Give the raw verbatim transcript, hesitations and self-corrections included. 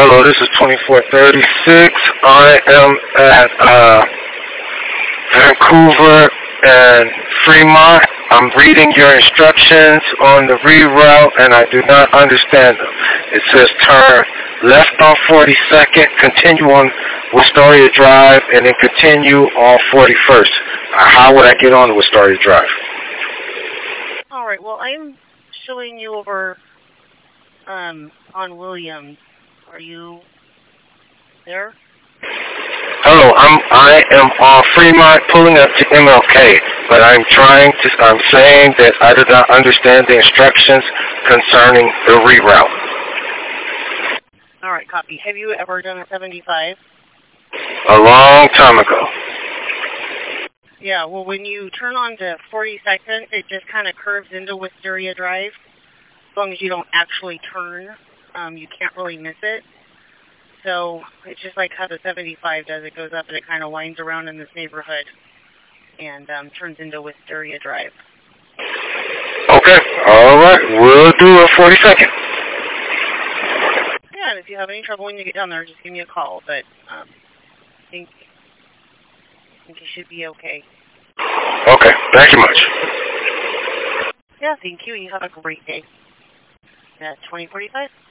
Hello, this is twenty-four thirty-six. I am at uh, Vancouver and Fremont. I'm reading your instructions on the reroute, and I do not understand them. It says turn left on forty-second, continue on Wisteria Drive, and then continue on forty-first. Uh, how would I get on Wisteria Drive? All right. Well, I'm showing you over um, on Williams. Are you there? Hello, I'm I am on Fremont pulling up to M L K, but I'm trying to I'm saying that I do not understand the instructions concerning the reroute. All right, copy. Have you ever done a seventy-five? A long time ago. Yeah, well, when you turn on to forty-second, it just kind of curves into Wisteria Drive. As long as you don't actually turn, um, you can't really miss it. So it's just like how the seventy-five does. It goes up and it kind of winds around in this neighborhood and um, turns into Wisteria Drive. Okay, all right. We'll do a forty-second. Yeah, and if you have any trouble when you get down there, just give me a call. But um, I think, I think you should be okay. Okay, thank you much. Yeah, thank you. You have a great day. Yeah, twenty forty-five.